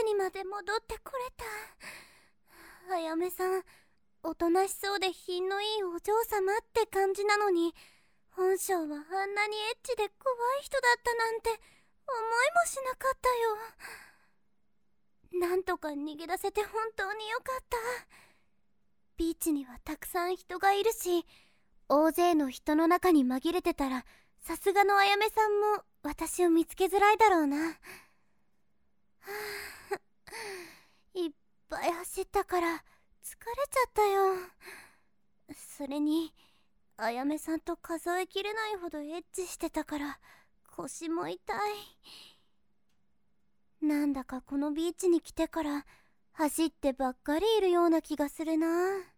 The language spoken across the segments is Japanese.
にまで戻ってこれた。あやめさん、おとなしそうで品のいいお嬢様って感じなのに、本性はあんなにエッチで怖い人だったなんて思いもしなかったよ。なんとか逃げ出せて本当によかった。ビーチにはたくさん人がいるし、大勢の人の中に紛れてたら、さすがのあやめさんも私を見つけづらいだろうな。いっぱい走ったから疲れちゃったよ。それにあやめさんと数えきれないほどエッチしてたから腰も痛い。なんだかこのビーチに来てから走ってばっかりいるような気がするな。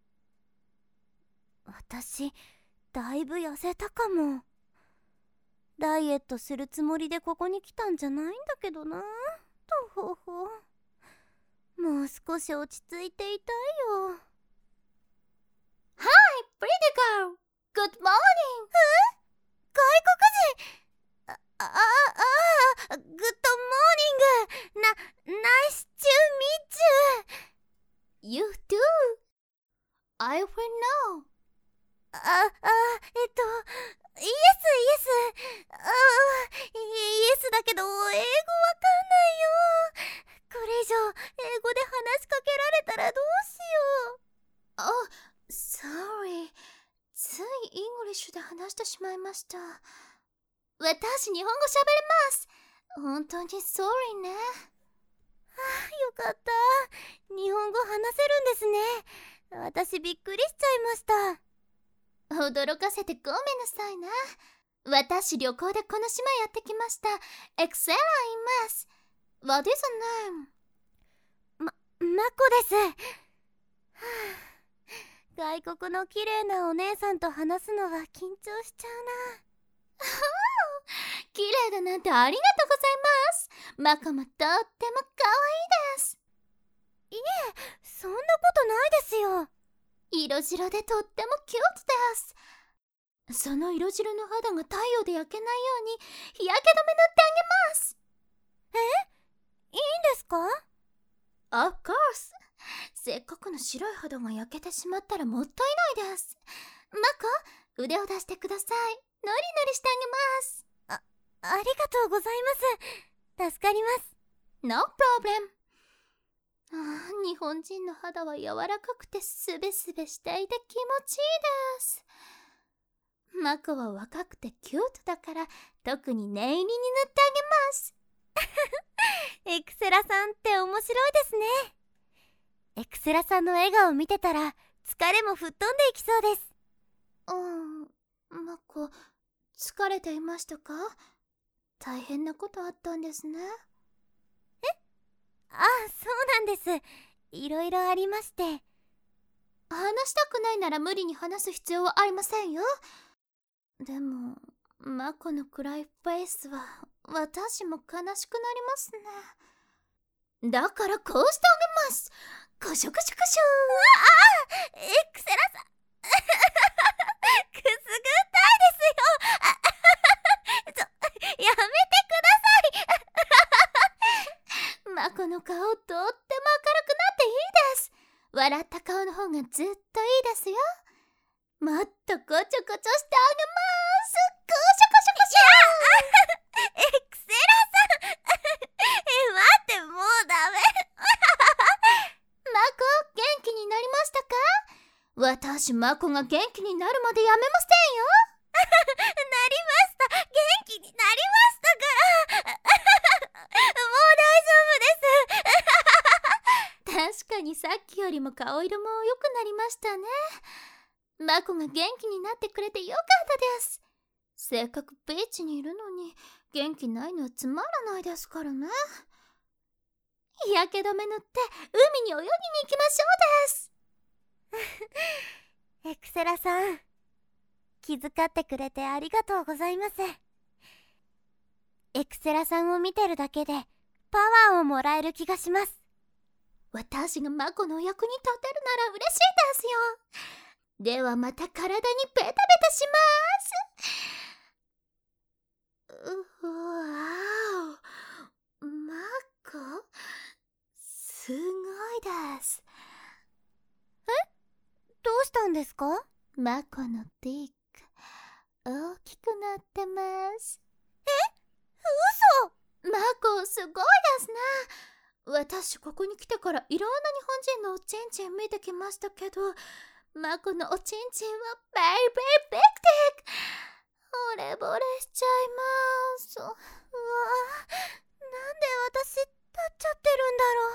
私だいぶ痩せたかも。ダイエットするつもりでここに来たんじゃないんだけどな。とほほ。もう少し落ち着いていたいよ。 Hi, pretty girl. Good morning. 外国人。グッドモーニング。ナイスチューミッチュー。 You too. I will know. イエスイエス。イエスだけど英語わかんないよ。これ以上英語で話しかけられたらどうしよう。 Oh, sorry. ついイングリッシュで話してしまいました。私、日本語喋れます。本当に sorry ね。 よかった。日本語話せるんですね。私びっくりしちゃいました。 驚かせてごめんなさいな。私、旅行でこの島やってきました。エクセラいます。What is your name? マコです。外国の綺麗なお姉さんと話すのは緊張しちゃうな。 綺麗だなんてありがとうございます。マコもとっても可愛いです。 いえ、そんなことないですよ。 色白でとってもキュートです。その色白の肌が太陽で焼けないように日焼け止め塗ってあげます。 いいんですか？ Of course。せっかくの白い肌が焼けてしまったらもったいないです。マコ、腕を出してください。ノリノリしてあげます。 ありがとうございます。助かります。 No problem。日本人の肌は柔らかくてスベスベしていて気持ちいいです。マコは若くてキュートだから特に念入りに塗ってあげます。 エクセラさんって面白いですね。エクセラさんの笑顔見てたら疲れも吹っ飛んでいきそうです。 マコ、疲れていましたか？大変なことあったんですね。 ああ、そうなんです。いろいろありまして。 話したくないなら無理に話す必要はありませんよ。でも、マコの暗いフェイスは私も悲しくなりますね。だからこうしてあげます。コショコショコシエクセラさんくすぐったいですよ。やめてョ。マコの顔とっても明るくなっていいです。笑った顔の方がずっといいですよ。もっとコチョコチョしてあげます。コショコショコショ。 エクセラさん待って、もうダメ。 マコ、元気になりましたか？私、マコが元気になるまでやめませんよ。 なりました。元気になりましたから。もう大丈夫です。 確かにさっきよりも顔色も良くなりましたね。マコが元気になってくれてよかったです。せっかくビーチにいるのに元気ないのはつまらないですからね。日焼け止め塗って海に泳ぎに行きましょうです。 エクセラさん、気遣ってくれてありがとうございます。エクセラさんを見てるだけでパワーをもらえる気がします。 私がマコのお役に立てるなら嬉しいですよ。ではまた体にベタベタします。うわお、マコ、 。 どうしたんですか？ マコのディック、大きくなってます。 嘘！ マコ、すごいですね。私、ここに来てからいろんな日本人のおちんちん見てきましたけど、マコのおちんちんはベリーベリービッグディック。惚れ惚れしちゃいます。 うわぁ、なんで私立っちゃってるんだろう。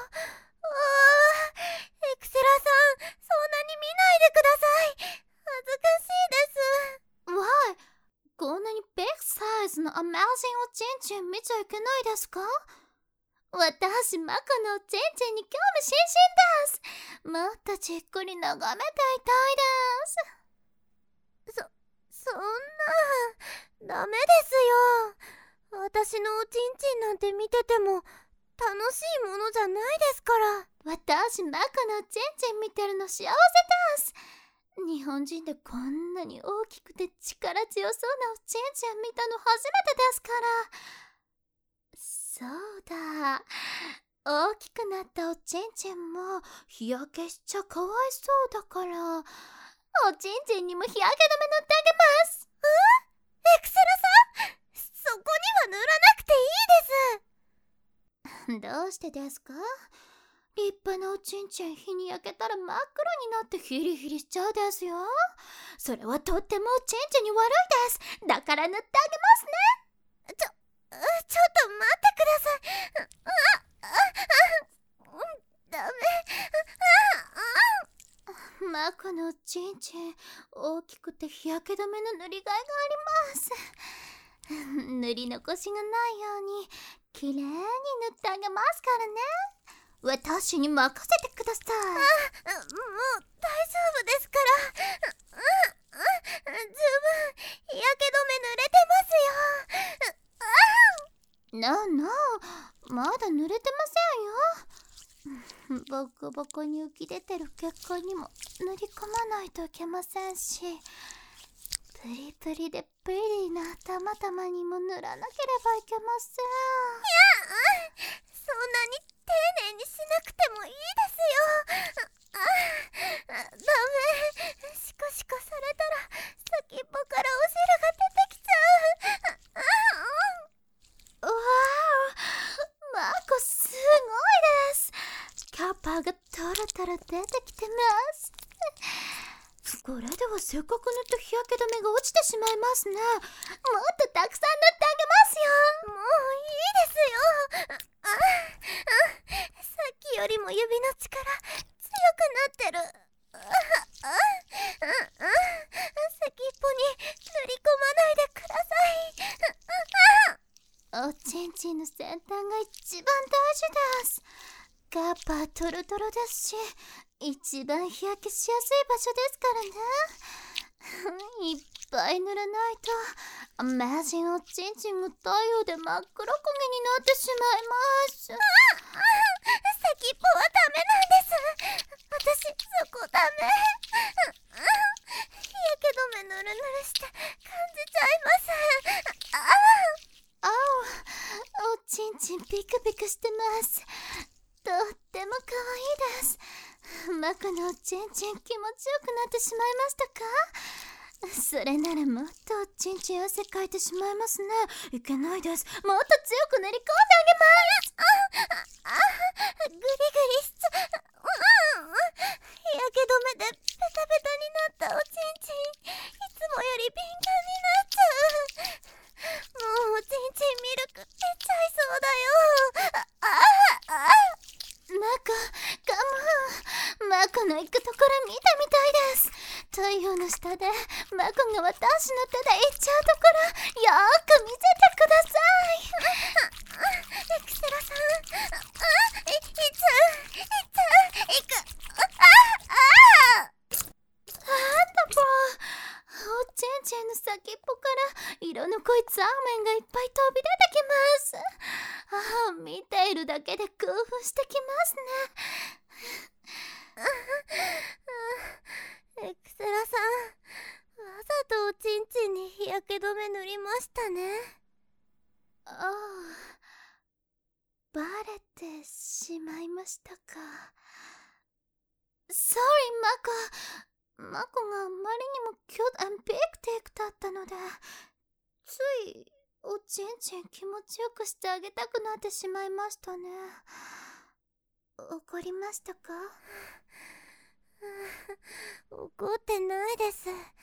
エクセラさん、そんなに見ないでください。恥ずかしいです。 わい、こんなにビッグサイズのアメージングおちんちん見ちゃいけないですか？私、マコのおちんちんに興味津々です。もっとじっくり眺めていたいです。 そんな、ダメですよ。私のおちんちんなんて見てても楽しいものじゃないですから。 私、マコのおちんちん見てるの幸せです。日本人でこんなに大きくて力強そうなおちんちん見たの初めてですから。そうだ。大きくなったおちんちんも日焼けしちゃかわいそうだから、おちんちんにも日焼け止め塗ってあげます。 エクセラさん、そこには塗らなくていいです。 どうしてですか？立派なおちんちん日に焼けたら真っ黒になってヒリヒリしちゃうですよ。それはとってもおちんちんに悪いです。だから塗ってあげますね。 ちょっと待ってください。ダメ。 マコのおちんちん、大きくて日焼け止めの塗りがいがあります。塗り残しがないようにきれいに塗ってあげますからね。私に任せてください。 もう大丈夫ですから。十分日焼け止め塗れてますよ。 なあ、まだ塗れてませんよ。ボコボコに浮き出てる血管にも塗り込まないといけませんし、プリプリでプリリな頭玉にも塗らなければいけません。 そんなに丁寧にしなくてもいいですよ。ダメ。シコシコされたら先っぽからお汁が出てきちゃう。 うわー、マコすごいです。キャッパーがトロトロ出てきてます。これではせっかく塗った日焼け止めが落ちてしまいますね。もっとたくさん塗ってあげますよ。 もういいですよ。さっきよりも指の力強くなってる。先っぽに塗り込まないでください。 おちんちんの先端が一番大事です。キャッパートロトロですし、一番日焼けしやすい場所ですからね。いっぱい塗らないとアメージンおちんちんが太陽で真っ黒焦げになってしまいます。 先っぽはダメなんです。私そこダメ。日焼け止めぬるぬるして感じちゃいます。 あお、おちんちんピクピクしてます。とっても可愛いです。マコのおちんちん気持ちよくなってしまいましたか？それならもっとおちんちん汗かいてしまいますね。いけないです。もっと強く練り込んでグリグリしちゃ日焼け止めでベタベタになったおちんちん、いつもより敏感になっちゃう。もうおちんちんミルク出ちゃいそうだよ。 マコ、カモン。マコの行くところ見てみたいです。太陽の下でマコが私の手で行っちゃうところ、よーく見せてください。 エクセラさん、いく。 おちんちんの先っぽから色の濃いザーメンがいっぱい飛び出てきます。見ているだけで興奮してきますね。エクセラさん、わざとおちんちんに日焼け止め塗りましたね。 バレてしまいましたか。 Sorry, マコがあまりにもキュート&ビッグテイクだったので、ついおちんちん気持ちよくしてあげたくなってしまいましたね。怒りましたか？ 怒ってないです。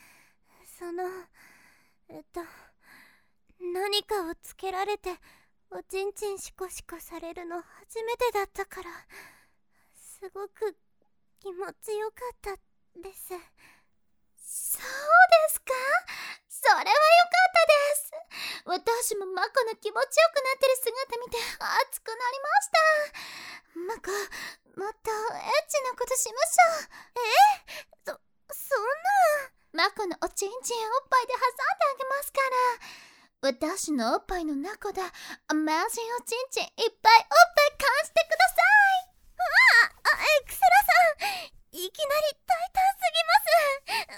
何かをつけられておちんちんシコシコされるの初めてだったから、すごく気持ちよかったです。 そうですか？それはよかったです。私もマコの気持ちよくなってる姿見て熱くなりました。マコ、もっとエッチなことしましょう。 そんな。 マコのおちんちんおっぱいで挟んであげますから。私のおっぱいの中でアメージンおちんちんいっぱいおっぱい感じてください。 エクセラさん、いきなり大胆すぎます。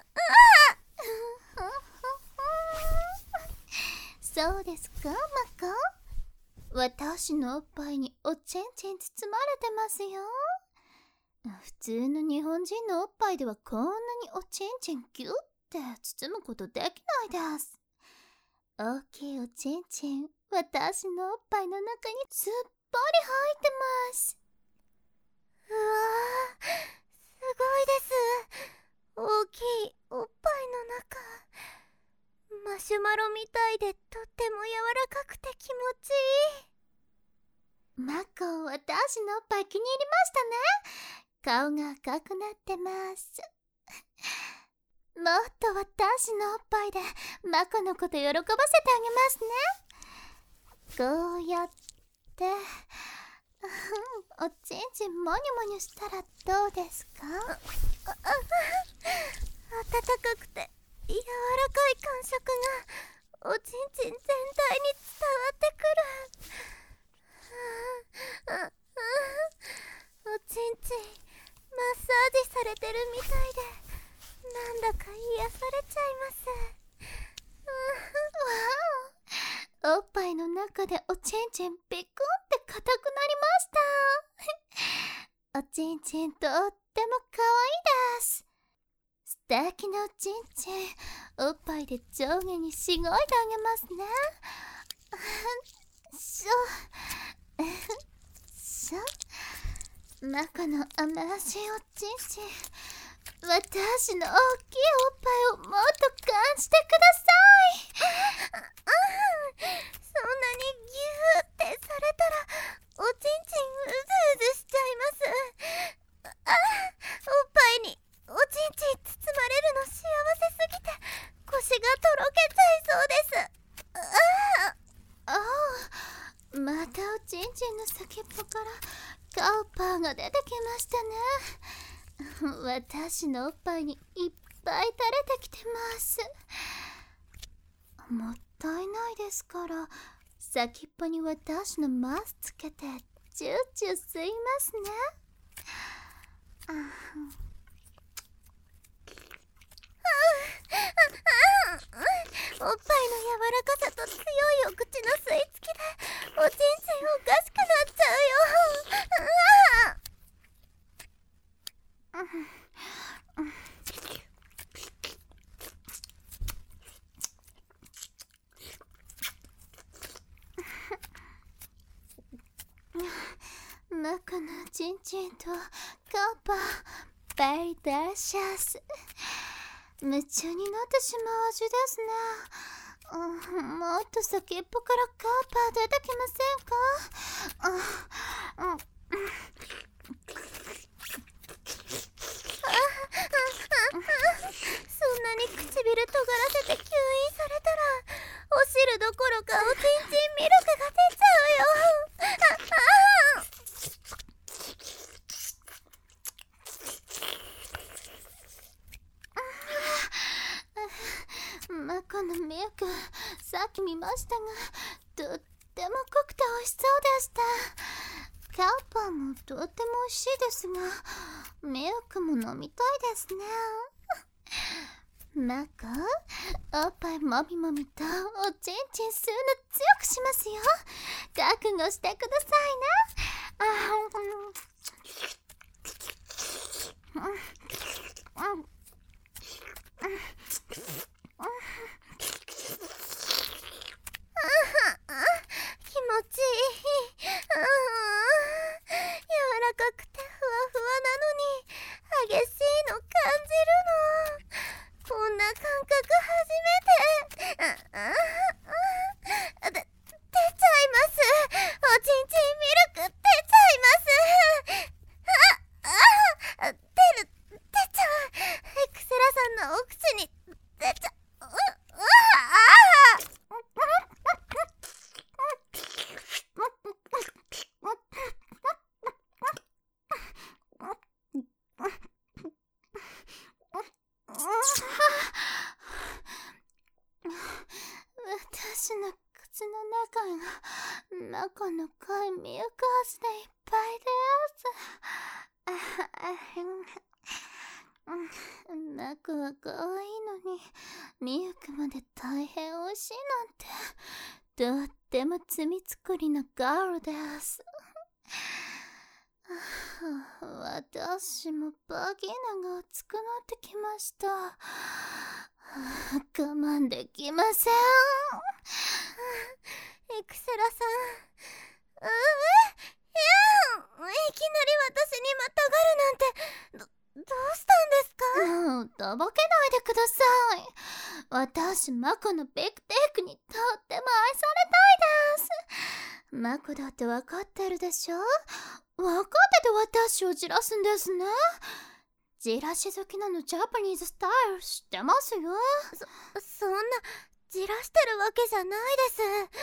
そうですか、マコ。私のおっぱいにおちんちん包まれてますよ。普通の日本人のおっぱいではこんなにおちんちんギュッて包むことできないです。大きいおちんちん、私のおっぱいの中にすっぽり入ってます。 うわー、すごいです。大きいおっぱいの中、マシュマロみたいでとっても柔らかくて気持ちいい。 マコ、私のおっぱい気に入りましたね。顔が赤くなってます。もっと私のおっぱいでマコのこと喜ばせてあげますね。こうやっておちんちんモニョモニョしたらどうですか？ 温かくて柔らかい感触がおちんちん全体に伝わってくる。おちんちんマッサージされてるみたいで、なんだか癒されちゃいます。 わお、おっぱいの中でおちんちんピクンって硬くなりました。おちんちんとっても可愛いです。素敵なおちんちん、おっぱいで上下にしごいであげますね。中の甘らしいおちんちん、私の大きいおっぱいをもっと感じてください。 そんなにギューってされたらおちんちんうずうずしちゃいます。おっぱいにおちんちん包まれるの幸せすぎて腰がとろけちゃいそうです。 またおちんちんの先っぽからカウパーが出てきましたね。私のおっぱいにいっぱい垂れてきてます。もったいないですから、先っぽに私のマスつけてチューチュー吸いますね。 おっぱいの柔らかさと強いお口の吸い付きでおちんちんおかしくなっちゃうよ。 中のチンチンとカウパー、ベリーデリシャス。夢中になってしまう味ですね。もっと先っぽからカウパー出てきませんか？ そんなに唇尖らせて吸引されたらお汁どころかおちんちんミルクが出ちゃうよ。 マコのミルク、さっき見ましたが、とっても濃くて美味しそうでした。カウパーもとっても美味しいですが、ミルクも飲みたいですね。マコ、おっぱいもみもみとおちんちん吸うの強くしますよ。覚悟してくださいね。 気持ちいい。柔らかくてふわふわなのに激しいの感じるの。こんな感覚初めて。出ちゃいます。おちんちんミルク出ちゃいます。出ちゃう。エクセラさんのお口に出ちゃう。 私の口の中の濃いミルク味でいっぱいです。マコは可愛いのにミルクまで大変美味しいなんて、とっても罪作りのガールです。私もバギーナが熱くなってきました。我慢できません。 エクセラさん。いきなり私にまたがるなんて、どうしたんですか？ もうとぼけないでください。私、マコのビッグテイクにとっても愛されたいです。マコだってわかってるでしょ？わかってて私をじらすんですね。じらし好きなのジャパニーズスタイル知ってますよ。 そんなじらしてるわけじゃないです。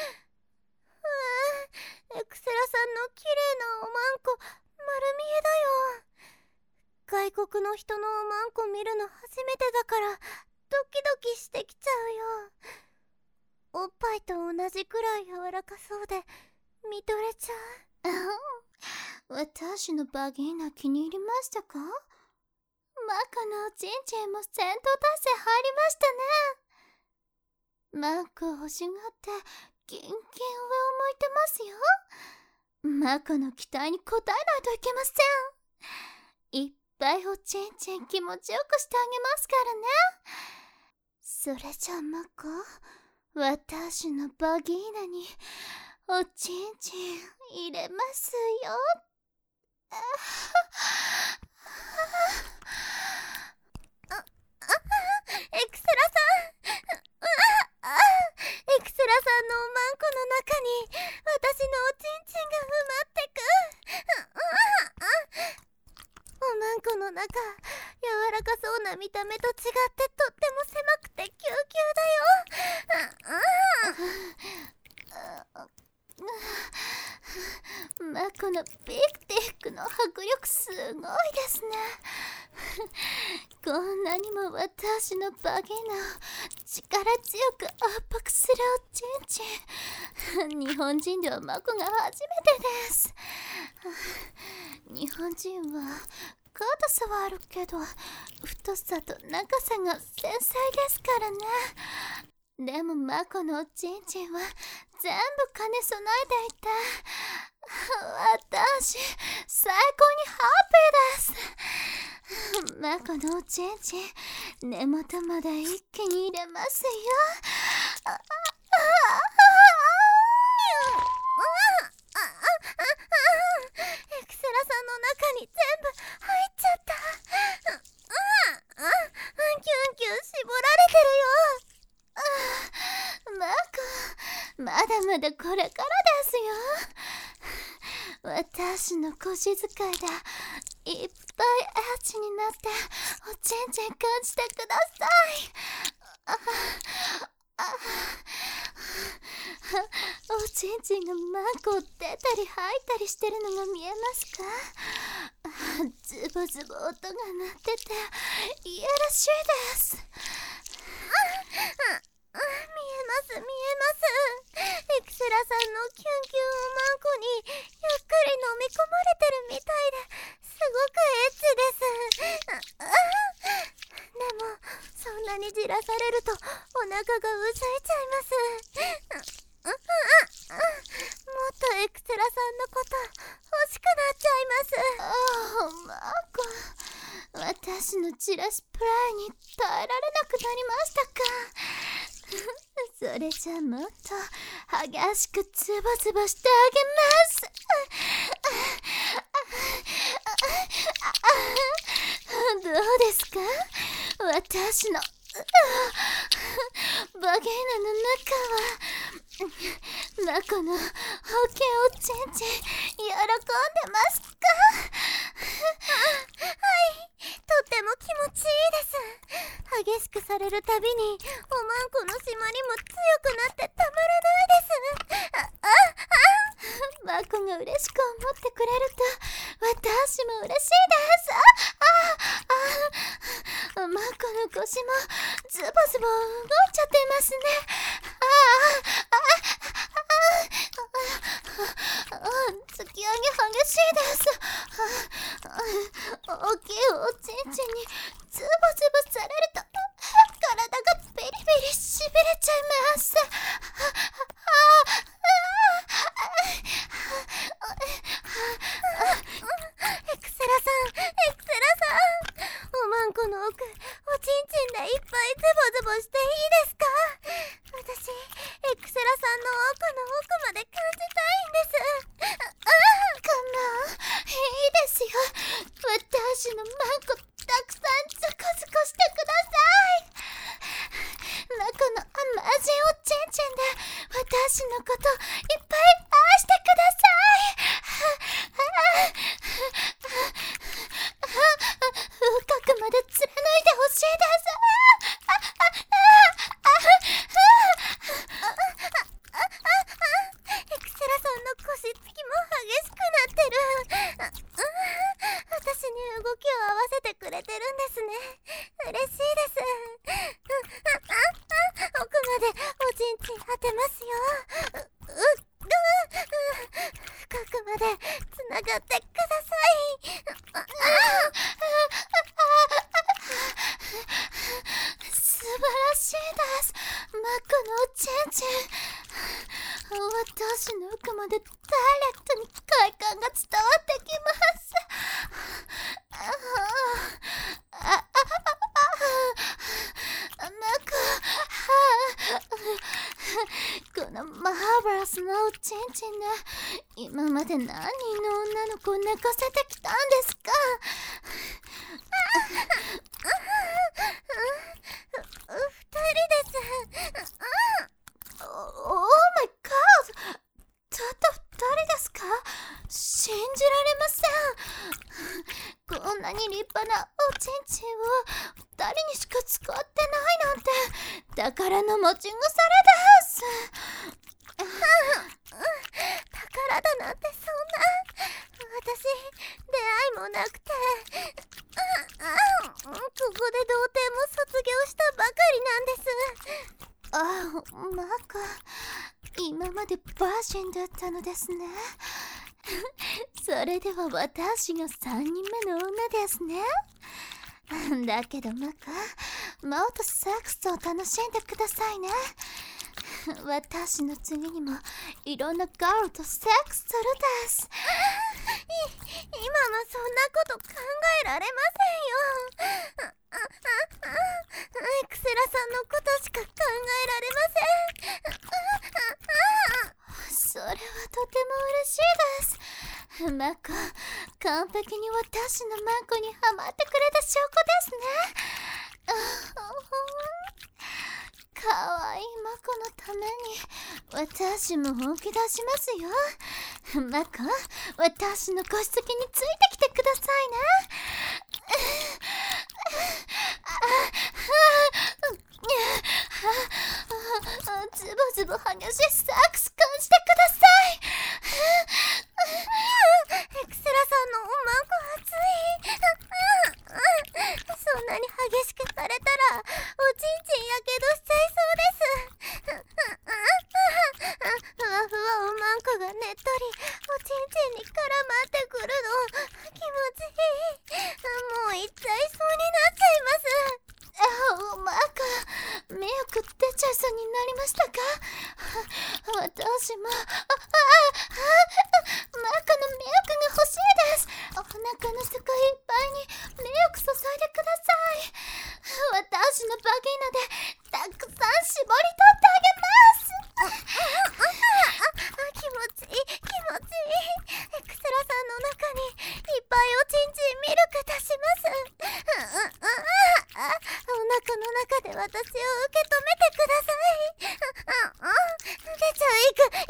エクセラさんの綺麗なおまんこ丸見えだよ。外国の人のおまんこ見るの初めてだからドキドキしてきちゃうよ。おっぱいと同じくらい柔らかそうで見とれちゃう。私のバギーナ気に入りましたか？マコのおちんちんも戦闘態勢入りましたね。マコを欲しがってキンキン上を向いてますよ。マコの期待に応えないといけません。いっぱいおちんちん気持ちよくしてあげますからね。それじゃあマコ、私のバギーナにおちんちん入れますよ。 エクセラさん。エクセラさんのおまんこの中に私のおちんちんが埋まってく。おまんこの中、柔らかそうな見た目と違ってとっても狭くてキューキューだよ。 マコのビッグテイクの迫力すごいですね。こんなにも私のバギーナを力強く圧迫するおちんちん。日本人ではマコが初めてです。日本人は硬さはあるけど太さと長さが繊細ですからね。でもマコのおちんちんは全部兼ね備えていて、私最高にハッピーです。マコのおちんちん根元まで一気に入れますよ。 エクセラさんの中に全部入っちゃった。キュンキュン絞られてるよ。 マコ、まだまだこれからですよ。私の腰使いでいっぱいエッチになっておちんちん感じてください。おちんちんがマコ出たり吐いたりしてるのが見えますか？ズボズボ音が鳴ってていやらしいです。 見えます見えます。エクセラさんのキュンキュンおまんこにゆっくり飲み込まれてるみたいですごくエッチです。でもそんなにじらされるとお腹がうさいちゃいます。もっとエクセラさんのこと欲しくなっちゃいます。 マコ、 のチラシプライに耐えられなくなりましたか。それじゃもっと激しくズボズボしてあげます。どうですか、私のバゲーナの中はマコのオケをチンチン喜んでますか。 はい、とても気持ちいいです。激しくされるたびにおまんこの締まりも強くなってたまらないです。 マコが嬉しく思ってくれると私も嬉しいです。マコの腰もズボズボ動いちゃってますね。突き上げ激しいです。大きいおちんちんにズボズボされると体がベリベリしびれちゃいます。 エクセラさん、おまんこの奥、おちんちんでいっぱいズボズボしていいですか。私、エクセラさんの奥の奥まで感じたいんです。 いいですよ。私のマンコたくさんズコズコしてください。マコの甘味おちんちんで私のこといっぱい愛してください。深くまで貫いてほしいです。 エクセラさんの腰つきも激しくなってる。私に動きを合わせてくれてるんですね。嬉しいです。奥までおちんちん当てますよ。深くまでつながってください。 素晴らしいです。マコのおちんちん、私の奥までダイレクトに快感が伝わってきます。このマーバラスなおちんちんで今まで何人の女の子を寝かせてきたんですか。 2人です。 オーマイガード、たった2人ですか。信じられません。こんなに立派なおちんちんを2人にしか使ってないなんて宝の持ち腐れです。 宝だなんてそんな。私、出会いもなくて。ここで童貞も卒業したばかりなんです。 マコ、今までバージンだったのですね。それでは私が3人目の女ですね。だけどマコ、もっとセックスを楽しんでくださいね。私の次にもいろんなガールとセックスするです。 今はそんなこと考えられませんよ。エクセラさんのことしか考えられません。 それはとても嬉しいです。マコ、完璧に私のマコにハマってくれた証拠ですね。かわいいマコのために私も本気出しますよ。マコ、私の個室についてきてくださいね。ズボズボ激しいサックス感じてください。 エクセラさんのおまんこ熱い。そんなに激しくされたらおちんちんやけどしちゃいそうです。ふわふわおまんこがねっとりおちんちんに絡まってくるの気持ちいい。もういっちゃいそうになっちゃいます。 マコ、ミルク出ちゃいそうになりましたか。私もマコのミルクが欲しいです。お腹の底いっぱいにミルク注いでください。私のバギーナでたくさん絞り取ってあげます。 気持ちいい気持ちいい。クスラさんの中にいっぱいおちんちんミルク足します。お腹の中で私を受け止めてください。出ちゃう。行く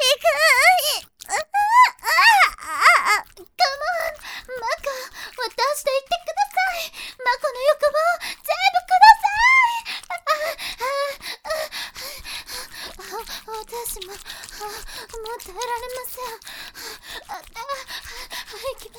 カモン、マコ、私と言ってください。マコの欲望全部ください。私もう耐えられません。行きます。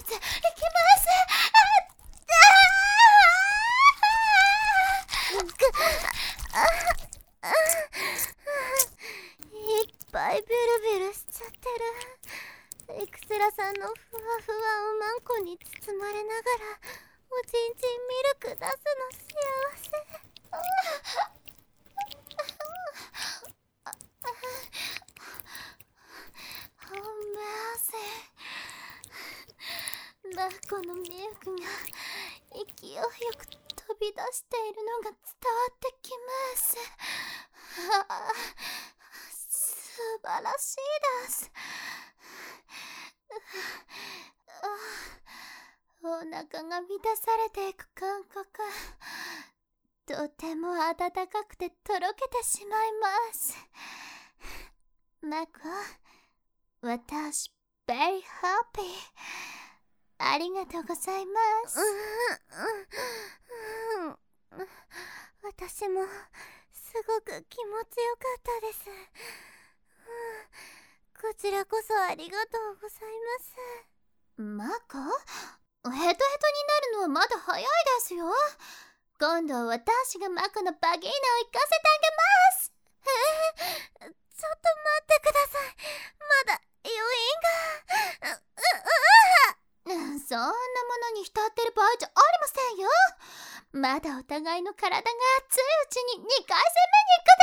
いっぱいビルビルしちゃってる。エクスラさんのふわふわおまんこに包まれながらおちんちんミルク出すの幸せ。 マコのミルクが勢いよく飛び出しているのが伝わってきます。素晴らしいです。お腹が満たされていく感覚、とても温かくてとろけてしまいます。マコ、私very happy。ありがとうございます。 私もすごく気持ちよかったです。こちらこそありがとうございます。マコ、ヘトヘトになるのはまだ早いですよ。今度は私がマコのバギーナを行かせてあげます。ちょっと待ってください。まだ余韻が。 そんなものに浸ってる場合じゃありませんよ。まだお互いの体が熱いうちに2回戦目に行か